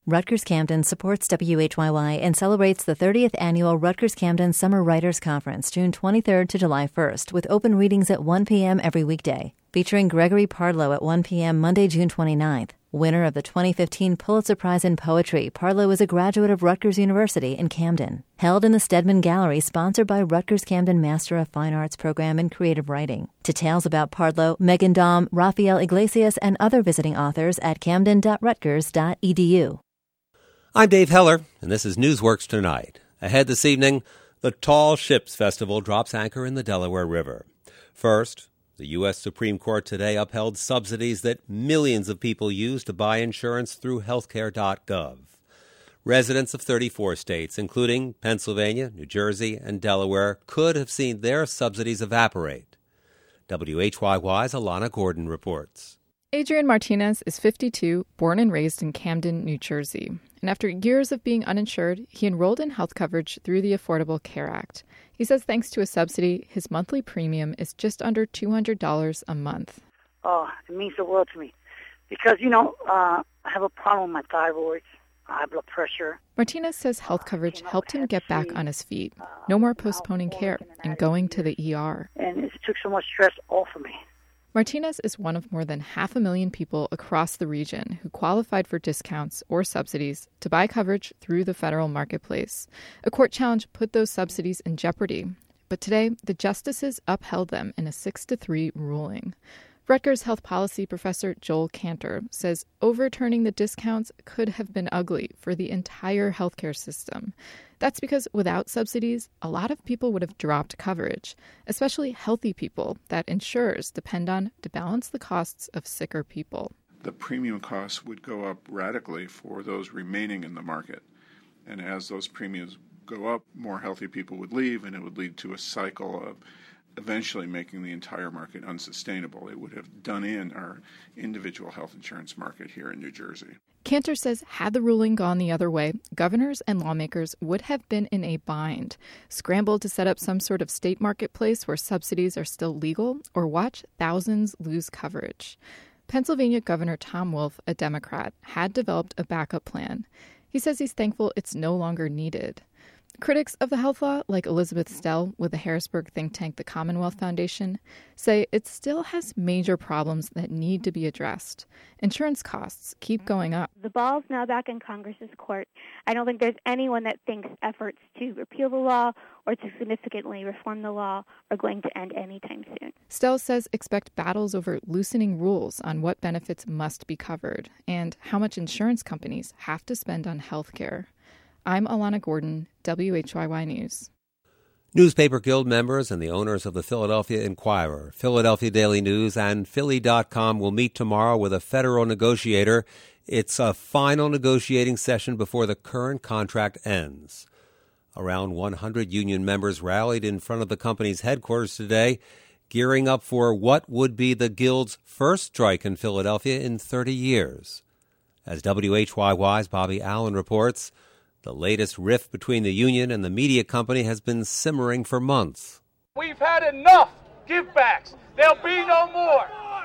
Rutgers Camden supports WHYY and celebrates the 30th annual Rutgers Camden Summer Writers Conference, June 23rd to July 1st, with open readings at 1 p.m. every weekday. Featuring Gregory Pardlow at 1 p.m. Monday, June 29th. Winner of the 2015 Pulitzer Prize in Poetry, Pardlow is a graduate of Rutgers University in Camden. Held in the Stedman Gallery, sponsored by Rutgers Camden Master of Fine Arts Program in Creative Writing. Details about Pardlow, Megan Daum, Rafael Iglesias, and other visiting authors at camden.rutgers.edu. I'm Dave Heller, and this is Newsworks Tonight. Ahead this evening, the Tall Ships Festival drops anchor in the Delaware River. First, the U.S. Supreme Court today upheld subsidies that millions of people use to buy insurance through healthcare.gov. Residents of 34 states, including Pennsylvania, New Jersey, and Delaware, could have seen their subsidies evaporate. WHYY's Alana Gordon reports. Adrian Martinez is 52, born and raised in Camden, New Jersey. And after years of being uninsured, he enrolled in health coverage through the Affordable Care Act. He says thanks to a subsidy, his monthly premium is just under $200 a month. Oh, it means the world to me. Because, I have a problem with my thyroid, high blood pressure. Martinez says health coverage helped him get back on his feet. No more postponing care and going to the ER. And it took so much stress off of me. Martinez is one of more than 500,000 people across the region who qualified for discounts or subsidies to buy coverage through the federal marketplace. A court challenge put those subsidies in jeopardy, but today the justices upheld them in a 6-3 ruling. Rutgers health policy professor Joel Cantor says overturning the discounts could have been ugly for the entire healthcare system. That's because without subsidies, a lot of people would have dropped coverage, especially healthy people that insurers depend on to balance the costs of sicker people. The premium costs would go up radically for those remaining in the market. And as those premiums go up, more healthy people would leave, and it would lead to a cycle of eventually making the entire market unsustainable. It would have done in our individual health insurance market here in New Jersey. Cantor says had the ruling gone the other way, governors and lawmakers would have been in a bind, scrambled to set up some sort of state marketplace where subsidies are still legal, or watch thousands lose coverage. Pennsylvania Governor Tom Wolf, a Democrat, had developed a backup plan. He says he's thankful it's no longer needed. Critics of the health law, like Elizabeth Stell with the Harrisburg think tank the Commonwealth Foundation, say it still has major problems that need to be addressed. Insurance costs keep going up. The ball's now back in Congress's court. I don't think there's anyone that thinks efforts to repeal the law or to significantly reform the law are going to end anytime soon. Stell says expect battles over loosening rules on what benefits must be covered and how much insurance companies have to spend on health care. I'm Alana Gordon, WHYY News. Newspaper Guild members and the owners of the Philadelphia Inquirer, Philadelphia Daily News, and Philly.com will meet tomorrow with a federal negotiator. It's a final negotiating session before the current contract ends. Around 100 union members rallied in front of the company's headquarters today, gearing up for what would be the Guild's first strike in Philadelphia in 30 years. As WHYY's Bobby Allen reports, the latest rift between the union and the media company has been simmering for months. We've had enough givebacks. There'll be no more.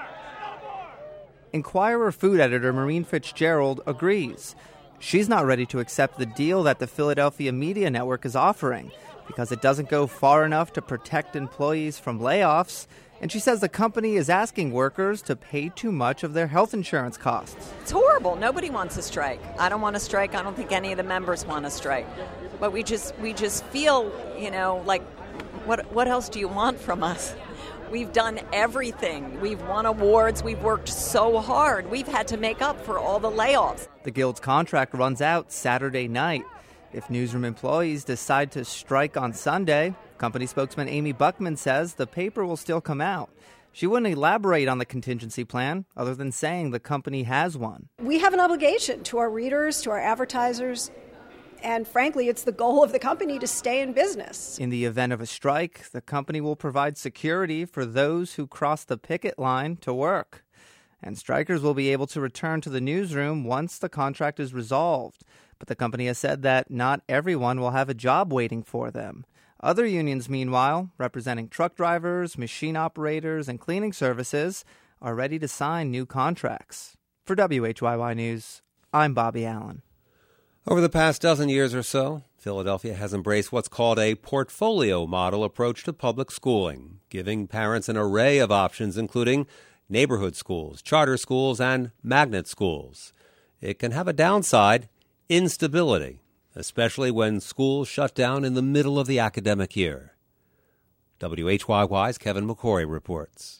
Inquirer food editor Maureen Fitzgerald agrees. She's not ready to accept the deal that the Philadelphia Media Network is offering because it doesn't go far enough to protect employees from layoffs. And she says the company is asking workers to pay too much of their health insurance costs. It's horrible. Nobody wants to strike. I don't want to strike. I don't think any of the members want to strike. But we just feel, like, what else do you want from us? We've done everything. We've won awards. We've worked so hard. We've had to make up for all the layoffs. The Guild's contract runs out Saturday night. If newsroom employees decide to strike on Sunday, company spokesman Amy Buckman says the paper will still come out. She wouldn't elaborate on the contingency plan other than saying the company has one. We have an obligation to our readers, to our advertisers, and frankly, it's the goal of the company to stay in business. In the event of a strike, the company will provide security for those who cross the picket line to work. And strikers will be able to return to the newsroom once the contract is resolved. But the company has said that not everyone will have a job waiting for them. Other unions, meanwhile, representing truck drivers, machine operators, and cleaning services, are ready to sign new contracts. For WHYY News, I'm Bobby Allen. Over the past dozen years or so, Philadelphia has embraced what's called a portfolio model approach to public schooling, giving parents an array of options including neighborhood schools, charter schools, and magnet schools. It can have a downside, instability, especially when schools shut down in the middle of the academic year. WHYY's Kevin McCory reports.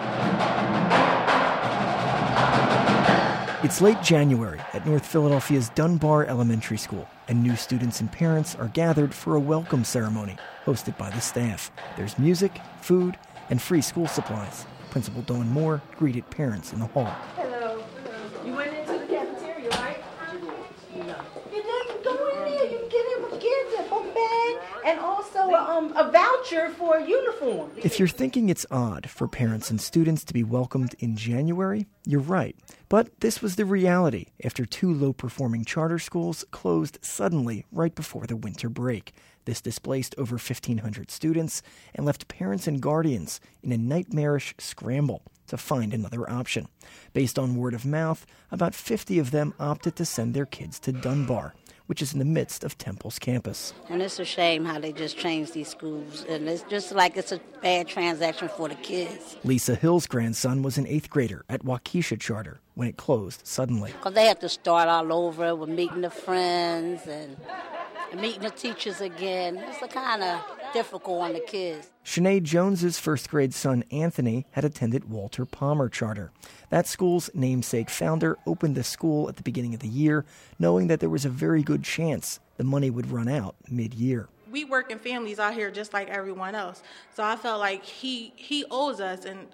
It's late January at North Philadelphia's Dunbar Elementary School, and new students and parents are gathered for a welcome ceremony hosted by the staff. There's music, food, and free school supplies. Principal Dawn Moore greeted parents in the hall. Hello. You went into the cafeteria, right? You didn't go in there. You can get a book bag and also a voucher for a uniform. If you're thinking it's odd for parents and students to be welcomed in January, you're right. But this was the reality after two low-performing charter schools closed suddenly right before the winter break. This displaced over 1,500 students and left parents and guardians in a nightmarish scramble to find another option. Based on word of mouth, about 50 of them opted to send their kids to Dunbar, which is in the midst of Temple's campus. And it's a shame how they just changed these schools. And it's just like it's a bad transaction for the kids. Lisa Hill's grandson was an 8th grader at Waukesha Charter when it closed suddenly. Because they have to start all over with meeting the friends and meeting the teachers again. It's kind of difficult on the kids. Sinead Jones's 1st grade son, Anthony, had attended Walter Palmer Charter. That school's namesake founder opened the school at the beginning of the year, knowing that there was a very good chance the money would run out mid-year. We work in families out here just like everyone else. So I felt like he owes us, and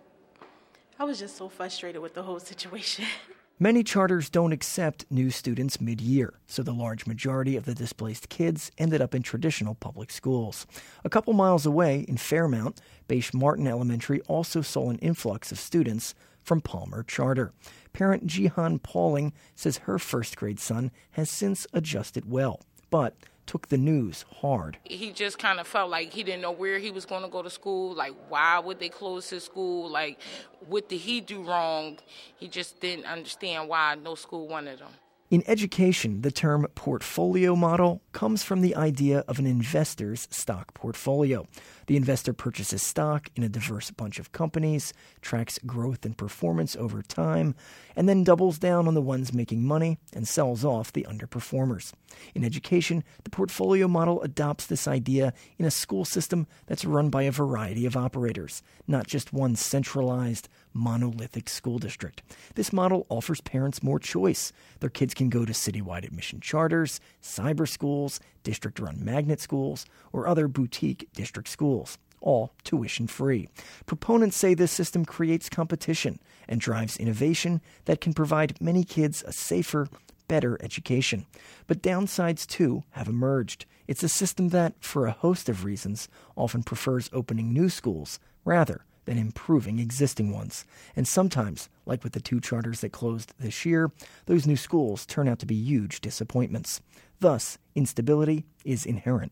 I was just so frustrated with the whole situation. Many charters don't accept new students mid-year, so the large majority of the displaced kids ended up in traditional public schools. A couple miles away in Fairmount, Bache Martin Elementary also saw an influx of students from Palmer Charter. Parent Jihan Pauling says her 1st grade son has since adjusted well, but took the news hard. He just kind of felt like he didn't know where he was going to go to school. Like, why would they close his school? Like, what did he do wrong? He just didn't understand why no school wanted him. In education, the term portfolio model comes from the idea of an investor's stock portfolio. The investor purchases stock in a diverse bunch of companies, tracks growth and performance over time, and then doubles down on the ones making money and sells off the underperformers. In education, the portfolio model adopts this idea in a school system that's run by a variety of operators, not just one centralized, monolithic school district. This model offers parents more choice. Their kids can go to citywide admission charters, cyber schools, district-run magnet schools, or other boutique district schools, all tuition-free. Proponents say this system creates competition and drives innovation that can provide many kids a safer, better education. But downsides, too, have emerged. It's a system that, for a host of reasons, often prefers opening new schools rather than improving existing ones. And sometimes, like with the 2 charters that closed this year, those new schools turn out to be huge disappointments. Thus, instability is inherent.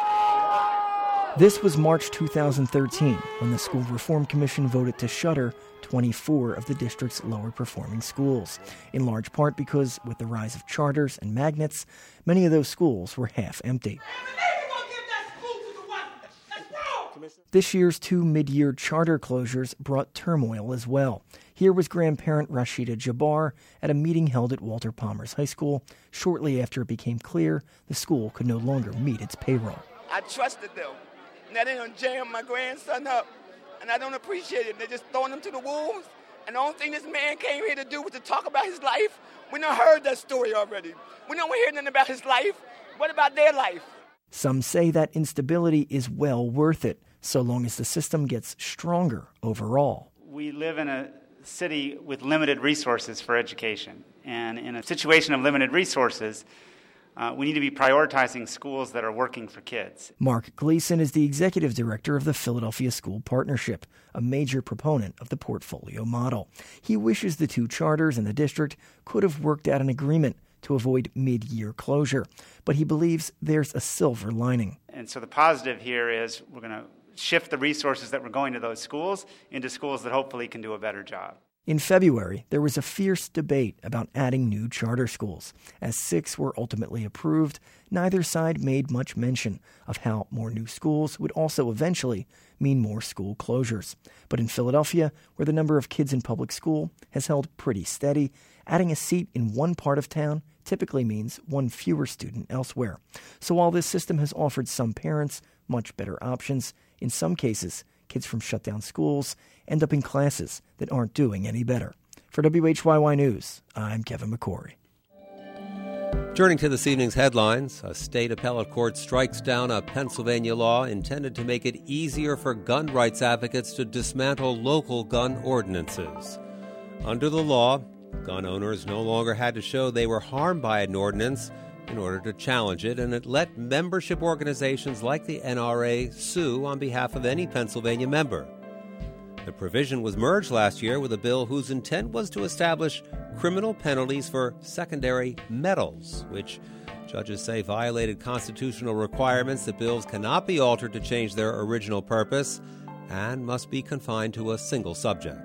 This was March 2013, when the School Reform Commission voted to shutter 24 of the district's lower-performing schools, in large part because, with the rise of charters and magnets, many of those schools were half empty. This year's 2 mid-year charter closures brought turmoil as well. Here was grandparent Rashida Jabbar at a meeting held at Walter Palmer's High School shortly after it became clear the school could no longer meet its payroll. I trusted them. Now they're going to jam my grandson up, and I don't appreciate it. They're just throwing him to the wolves, and the only thing this man came here to do was to talk about his life. We done heard that story already. We don't hear nothing about his life. What about their life? Some say that instability is well worth it, so long as the system gets stronger overall. We live in a city with limited resources for education, and in a situation of limited resources, we need to be prioritizing schools that are working for kids. Mark Gleason is the executive director of the Philadelphia School Partnership, a major proponent of the portfolio model. He wishes the 2 charters in the district could have worked out an agreement to avoid mid-year closure, but he believes there's a silver lining. And so the positive here is we're going to shift the resources that were going to those schools into schools that hopefully can do a better job. In February, there was a fierce debate about adding new charter schools. As 6 were ultimately approved, neither side made much mention of how more new schools would also eventually mean more school closures. But in Philadelphia, where the number of kids in public school has held pretty steady, adding a seat in one part of town typically means one fewer student elsewhere. So while this system has offered some parents much better options, in some cases, kids from shut-down schools end up in classes that aren't doing any better. For WHYY News, I'm Kevin McCory. Turning to this evening's headlines, a state appellate court strikes down a Pennsylvania law intended to make it easier for gun rights advocates to dismantle local gun ordinances. Under the law, gun owners no longer had to show they were harmed by an ordinance in order to challenge it, and it let membership organizations like the NRA sue on behalf of any Pennsylvania member. The provision was merged last year with a bill whose intent was to establish criminal penalties for secondary metals, which judges say violated constitutional requirements that bills cannot be altered to change their original purpose and must be confined to a single subject.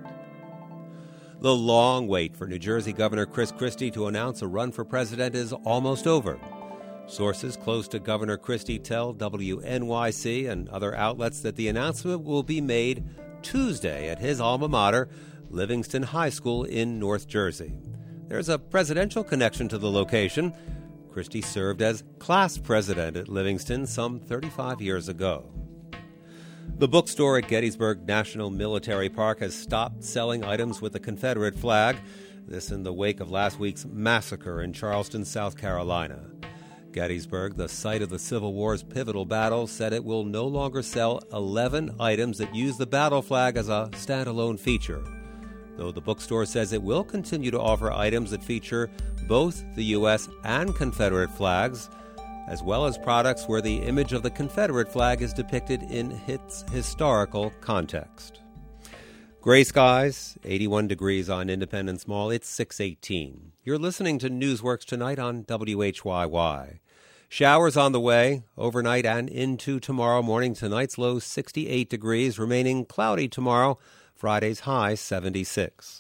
The long wait for New Jersey Governor Chris Christie to announce a run for president is almost over. Sources close to Governor Christie tell WNYC and other outlets that the announcement will be made Tuesday at his alma mater, Livingston High School in North Jersey. There's a presidential connection to the location. Christie served as class president at Livingston some 35 years ago. The bookstore at Gettysburg National Military Park has stopped selling items with the Confederate flag, this in the wake of last week's massacre in Charleston, South Carolina. Gettysburg, the site of the Civil War's pivotal battle, said it will no longer sell 11 items that use the battle flag as a standalone feature, though the bookstore says it will continue to offer items that feature both the U.S. and Confederate flags, as well as products where the image of the Confederate flag is depicted in its historical context. Gray skies, 81 degrees on Independence Mall. It's 6:18. You're listening to Newsworks Tonight on WHYY. Showers on the way overnight and into tomorrow morning. Tonight's low 68 degrees, remaining cloudy tomorrow. Friday's high 76.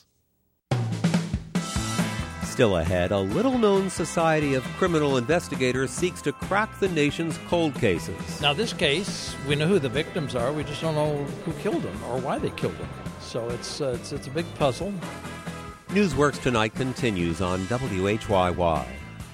Still ahead, a little-known society of criminal investigators seeks to crack the nation's cold cases. Now, this case, we know who the victims are. We just don't know who killed them or why they killed them. So it's a big puzzle. Newsworks Tonight continues on WHYY.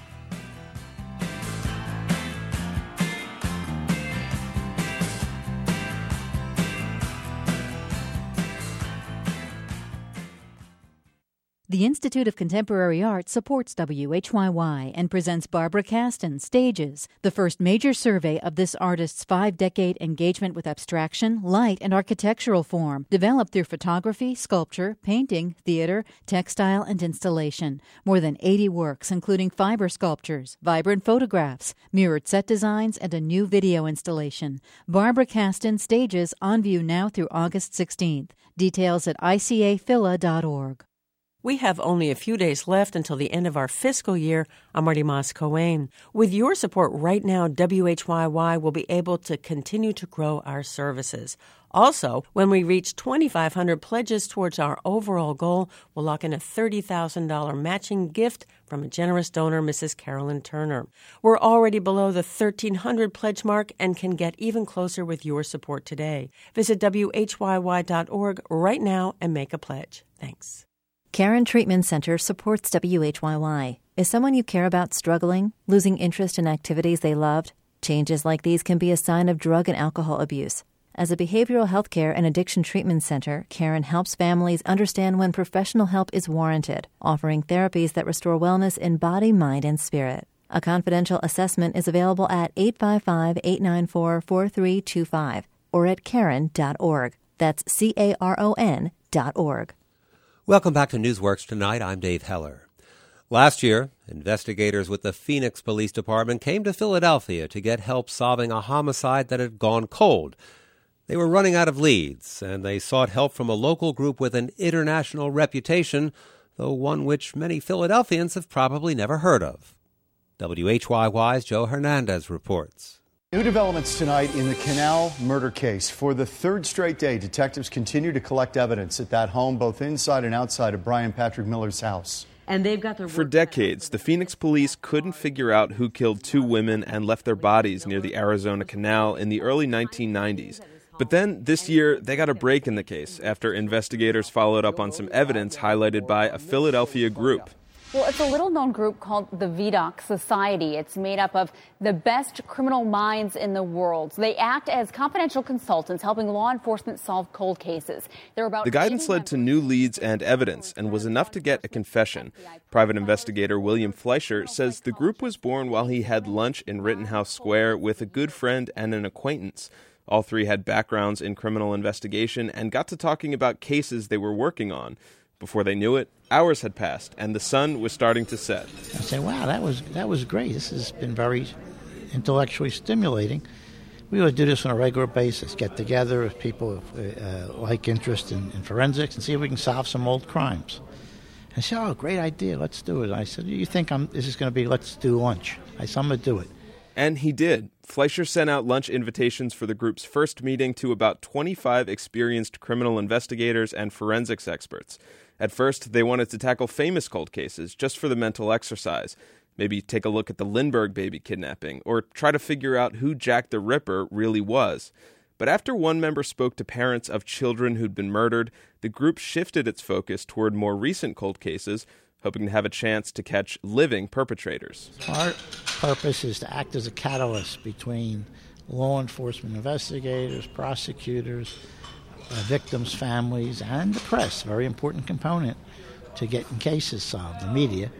The Institute of Contemporary Art supports WHYY and presents Barbara Kasten Stages, the first major survey of this artist's 5-decade engagement with abstraction, light, and architectural form, developed through photography, sculpture, painting, theater, textile, and installation. More than 80 works, including fiber sculptures, vibrant photographs, mirrored set designs, and a new video installation. Barbara Kasten Stages on view now through August 16th. Details at icaphila.org. We have only a few days left until the end of our fiscal year. I'm Marty Moss-Coane. With your support right now, WHYY will be able to continue to grow our services. Also, when we reach 2,500 pledges towards our overall goal, we'll lock in a $30,000 matching gift from a generous donor, Mrs. Carolyn Turner. We're already below the 1,300 pledge mark and can get even closer with your support today. Visit WHYY.org right now and make a pledge. Thanks. Caron Treatment Center supports WHYY. Is someone you care about struggling, losing interest in activities they loved? Changes like these can be a sign of drug and alcohol abuse. As a behavioral health care and addiction treatment center, Caron helps families understand when professional help is warranted, offering therapies that restore wellness in body, mind, and spirit. A confidential assessment is available at 855-894-4325 or at Caron.org. That's CARON.org. Welcome back to Newsworks Tonight. I'm Dave Heller. Last year, investigators with the Phoenix Police Department came to Philadelphia to get help solving a homicide that had gone cold. They were running out of leads, and they sought help from a local group with an international reputation, though one which many Philadelphians have probably never heard of. WHYY's Joe Hernandez reports. New developments tonight in the Canal murder case. For the third straight day, detectives continue to collect evidence at that home, both inside and outside of Brian Patrick Miller's house. And they've got their For decades, the Phoenix police couldn't figure out who killed two women and left their bodies near the Arizona Canal in the early 1990s. But then, this year, they got a break in the case after investigators followed up on some evidence highlighted by a Philadelphia group. Well, it's a little-known group called the VDOC Society. It's made up of the best criminal minds in the world. They act as confidential consultants, helping law enforcement solve cold cases. The guidance led to new leads and evidence and was enough to get a confession. Private investigator William Fleischer says the group was born while he had lunch in Rittenhouse Square with a good friend and an acquaintance. All three had backgrounds in criminal investigation and got to talking about cases they were working on. Before they knew it, hours had passed, and the sun was starting to set. I said, wow, that was great. This has been very intellectually stimulating. We would do this on a regular basis, get together with people with like interest in forensics and see if we can solve some old crimes. I said, oh, great idea, let's do it. I said, you think this is going to be, let's do lunch. I said, I'm going to do it. And he did. Fleischer sent out lunch invitations for the group's first meeting to about 25 experienced criminal investigators and forensics experts. At first, they wanted to tackle famous cold cases just for the mental exercise. Maybe take a look at the Lindbergh baby kidnapping, or try to figure out who Jack the Ripper really was. But after one member spoke to parents of children who'd been murdered, the group shifted its focus toward more recent cold cases, hoping to have a chance to catch living perpetrators. Our purpose is to act as a catalyst between law enforcement investigators, prosecutors, victims' families, and the press, very important component to getting cases solved, the media.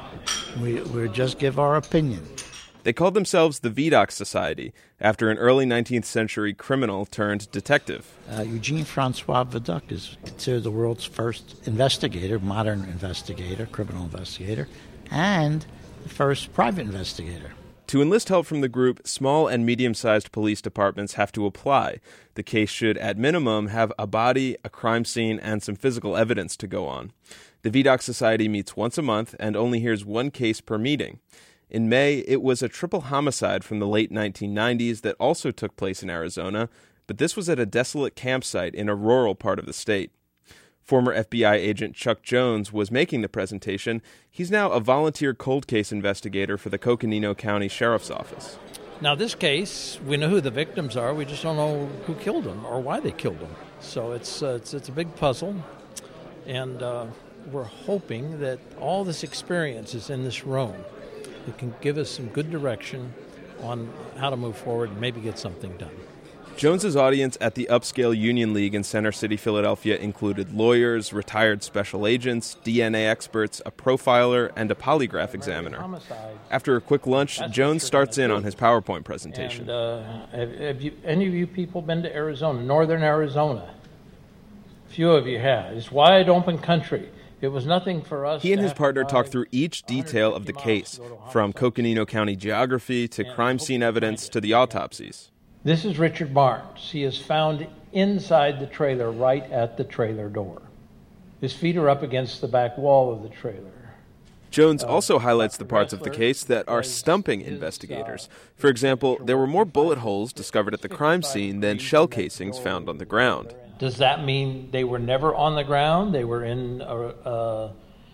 We just give our opinion. They called themselves the VDOC Society, after an early 19th century criminal turned detective. Eugene Francois Vidocq is considered the world's first investigator, modern investigator, criminal investigator, and the first private investigator. To enlist help from the group, small and medium-sized police departments have to apply. The case should, at minimum, have a body, a crime scene, and some physical evidence to go on. The VDOC Society meets once a month and only hears one case per meeting. In May, it was a triple homicide from the late 1990s that also took place in Arizona, but this was at a desolate campsite in a rural part of the state. Former FBI agent Chuck Jones was making the presentation. He's now a volunteer cold case investigator for the Coconino County Sheriff's Office. Now, this case, we know who the victims are. We just don't know who killed them or why they killed them. So it's a big puzzle, and we're hoping that all this experience is in this room. It can give us some good direction on how to move forward and maybe get something done. Jones's audience at the upscale Union League in Center City, Philadelphia included lawyers, retired special agents, DNA experts, a profiler, and a polygraph examiner. After a quick lunch, Jones starts in on his PowerPoint presentation. And, have any of you people been to Arizona, northern Arizona? A few of you have. It's wide open country. It was nothing for us. He and his partner talked through each detail of the case, from Coconino County geography to crime scene evidence to the autopsies. This is Richard Barnes. He is found inside the trailer, right at the trailer door. His feet are up against the back wall of the trailer. Jones also highlights the parts of the case that are stumping investigators. For example, there were more bullet holes discovered at the crime scene than shell casings found on the ground. Does that mean they were never on the ground? They were in a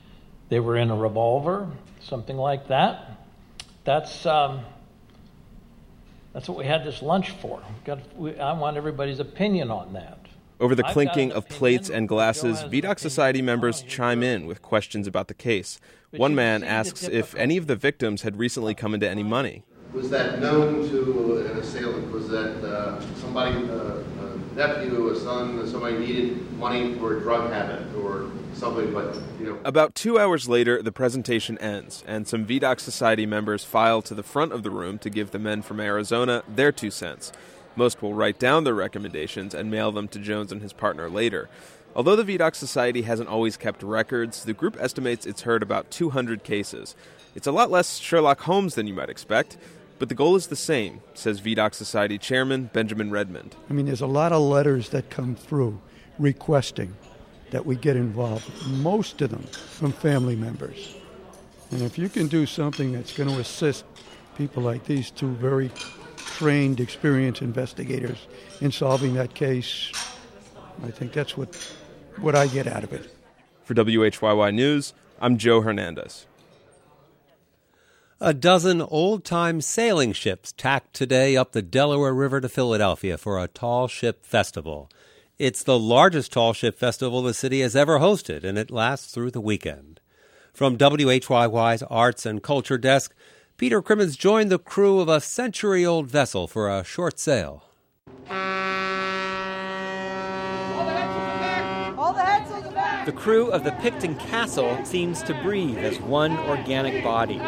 revolver, something like that? That's what we had this lunch for. I want everybody's opinion on that. Over the clinking of plates and glasses, VDOC Society members chime in with questions about the case. One man asks if any of the victims had recently come into any money. Was that known to an assailant? Was that somebody, a nephew, a son, somebody needed money for a drug habit or something? But About 2 hours later, the presentation ends, and some VDOC Society members file to the front of the room to give the men from Arizona their 2 cents. Most will write down their recommendations and mail them to Jones and his partner later. Although the VDOC Society hasn't always kept records, the group estimates it's heard about 200 cases. It's a lot less Sherlock Holmes than you might expect, but the goal is the same, says VDOC Society Chairman Benjamin Redmond. I mean, there's a lot of letters that come through requesting that we get involved, most of them from family members. And if you can do something that's going to assist people like these two very trained, experienced investigators in solving that case. I think that's what I get out of it. For WHYY News, I'm Joe Hernandez. A dozen old-time sailing ships tacked today up the Delaware River to Philadelphia for a Tall Ship Festival. It's the largest tall ship festival the city has ever hosted, and it lasts through the weekend. From WHYY's Arts and Culture Desk, Peter Crimmins joined the crew of a century-old vessel for a short sail. The crew of the Picton Castle seems to breathe as one organic body.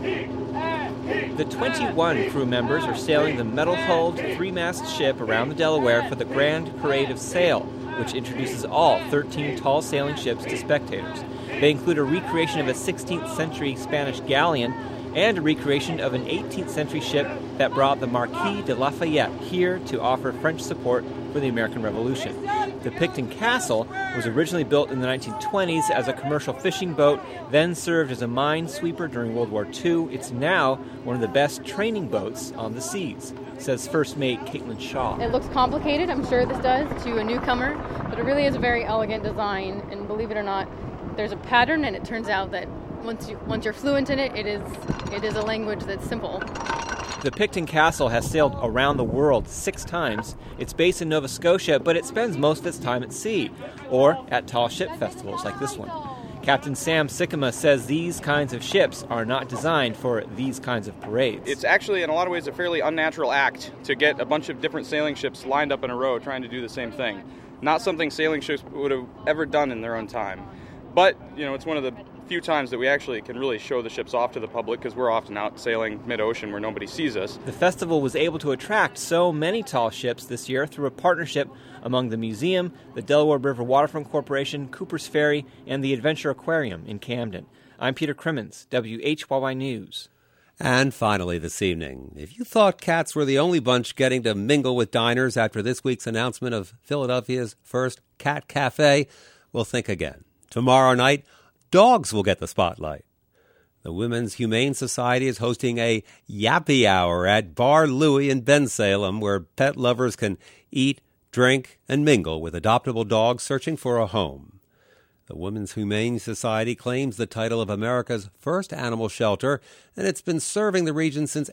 The 21 crew members are sailing the metal-hulled, three-mast ship around the Delaware for the Grand Parade of Sail, which introduces all 13 tall sailing ships to spectators. They include a recreation of a 16th century Spanish galleon and a recreation of an 18th century ship that brought the Marquis de Lafayette here to offer French support for the American Revolution. The Picton Castle was originally built in the 1920s as a commercial fishing boat, then served as a minesweeper during World War II. It's now one of the best training boats on the seas, says First Mate Caitlin Shaw. It looks complicated, I'm sure this does, to a newcomer, but it really is a very elegant design, and believe it or not, there's a pattern, and it turns out that once you're fluent in it, it is a language that's simple. The Picton Castle has sailed around the world 6 times. It's based in Nova Scotia, but it spends most of its time at sea, or at tall ship festivals like this one. Captain Sam Sycama says these kinds of ships are not designed for these kinds of parades. It's actually, in a lot of ways, a fairly unnatural act to get a bunch of different sailing ships lined up in a row trying to do the same thing. Not something sailing ships would have ever done in their own time. But, it's one of the few times that we actually can really show the ships off to the public because we're often out sailing mid-ocean where nobody sees us. The festival was able to attract so many tall ships this year through a partnership among the museum, the Delaware River Waterfront Corporation, Cooper's Ferry, and the Adventure Aquarium in Camden. I'm Peter Crimmins, WHYY News. And finally this evening, if you thought cats were the only bunch getting to mingle with diners after this week's announcement of Philadelphia's first cat cafe, well, think again. Tomorrow night, dogs will get the spotlight. The Women's Humane Society is hosting a Yappy Hour at Bar Louie in Bensalem, where pet lovers can eat, drink, and mingle with adoptable dogs searching for a home. The Women's Humane Society claims the title of America's first animal shelter, and it's been serving the region since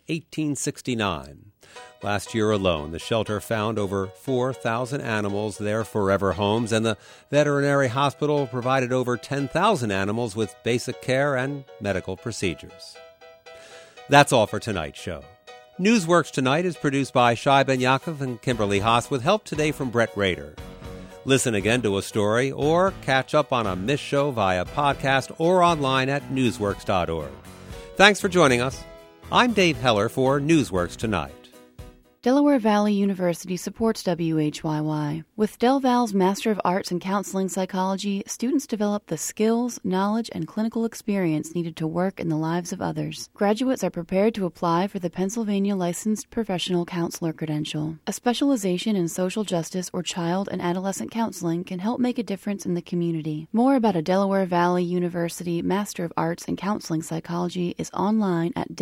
1869. Last year alone, the shelter found over 4,000 animals their forever homes, and the veterinary hospital provided over 10,000 animals with basic care and medical procedures. That's all for tonight's show. Newsworks Tonight is produced by Shai Ben Yaakov and Kimberly Haas with help today from Brett Rader. Listen again to a story or catch up on a missed show via podcast or online at newsworks.org. Thanks for joining us. I'm Dave Heller for Newsworks Tonight. Delaware Valley University supports WHYY. With Del Val's Master of Arts in Counseling Psychology, students develop the skills, knowledge, and clinical experience needed to work in the lives of others. Graduates are prepared to apply for the Pennsylvania Licensed Professional Counselor credential. A specialization in social justice or child and adolescent counseling can help make a difference in the community. More about a Delaware Valley University Master of Arts in Counseling Psychology is online at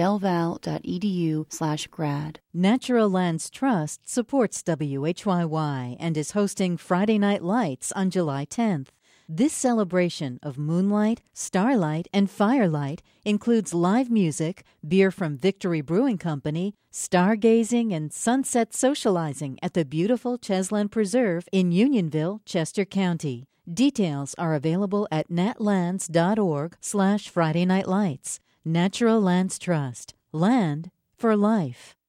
delval.edu/grad. Natural Lands Trust supports WHYY and is hosting Friday Night Lights on July 10th. This celebration of moonlight, starlight, and firelight includes live music, beer from Victory Brewing Company, stargazing, and sunset socializing at the beautiful Chesland Preserve in Unionville, Chester County. Details are available at natlands.org/Friday Night Lights. Natural Lands Trust. Land for life.